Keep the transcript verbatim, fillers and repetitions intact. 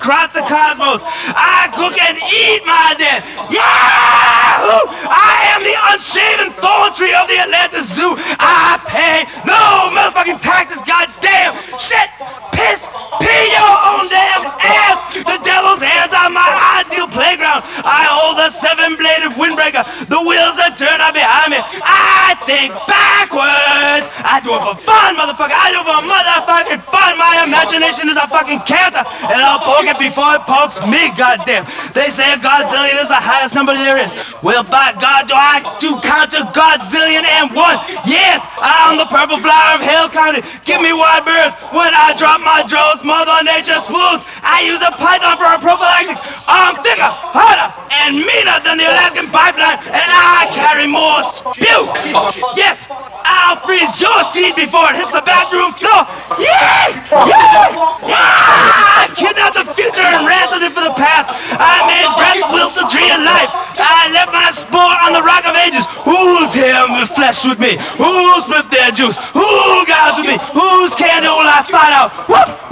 across the cosmos. I cook and eat my dead. Yahoo! I am the unshaven thorn tree of the Atlantis Zoo. I pay no motherfucking taxes, goddamn shit, piss, pee your own damn ass. The devil's hands on my ideal playground. I hold the seven-bladed windbreaker. The wheels that turn are behind me. I think backwards. I do it for fun, motherfucker. I do it for motherfucking fun. My imagination is a fucking cancer, and I'll poke it before it pokes me, goddamn. They say a godzillion is the highest number there is. Well, by God, do I do count to godzillion and one? Yes, I'm the purple flower of Hell County. Give me wide berth when I drop my drones. Mother Nature smooths. I use a python for a prophylactic. I'm thicker, harder, and meaner than the Alaskan pipeline, and I carry more spew. Yes, I'll freeze your seed before it hits the bathroom floor. Yeah! Yeah! Yeah! I kidnapped the future and ransomed it for the past. I made breath Wilson tree in life. I left my spore on the rock of ages. Who's here with flesh with me? Who's with their juice? Who guides with me? Whose candle will I find out? Whoop!